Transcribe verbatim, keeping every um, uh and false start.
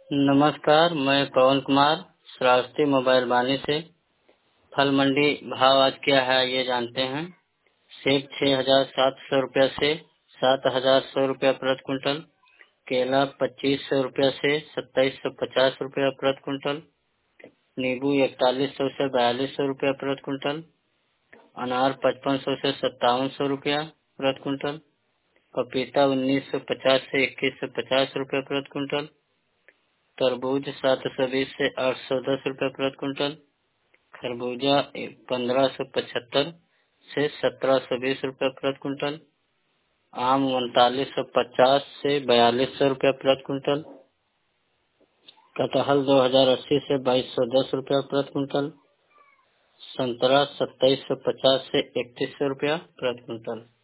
नमस्कार, मैं पवन कुमार श्रावस्ती मोबाइल वानी से। फल मंडी भाव आज क्या है ये जानते हैं। सेब छह हजार सात सौ रुपये से सात हजार सौ रुपये प्रति क्विंटल। केला पच्चीस सौ रुपये से सत्ताईस सौ पचास रुपये प्रति क्विंटल। नींबू इकतालीस सौ से बयालीस सौ रुपये प्रति क्विंटल। अनार पचपन सौ से सत्तावन सौ रुपया प्रति क्विंटल। पपीता उन्नीस सौ पचास से इक्कीस सौ पचास रुपये प्रति क्विंटल। तरबूज सात सौ बीस से आठ सौ दस रुपये प्रति क्विंटल। खरबूजा पंद्रह सौ पचहत्तर से सत्रह सौ बीस रुपये प्रति क्विंटल। आम उनतालीस सौ पचास से बयालीस सौ रुपये प्रति क्विंटल। कटहल दो हजार अस्सी से बाईस सौ दस रुपये प्रति क्विंटल। संतरा सत्ताईस सौ पचास से इकतीस सौ रुपया प्रति क्विंटल।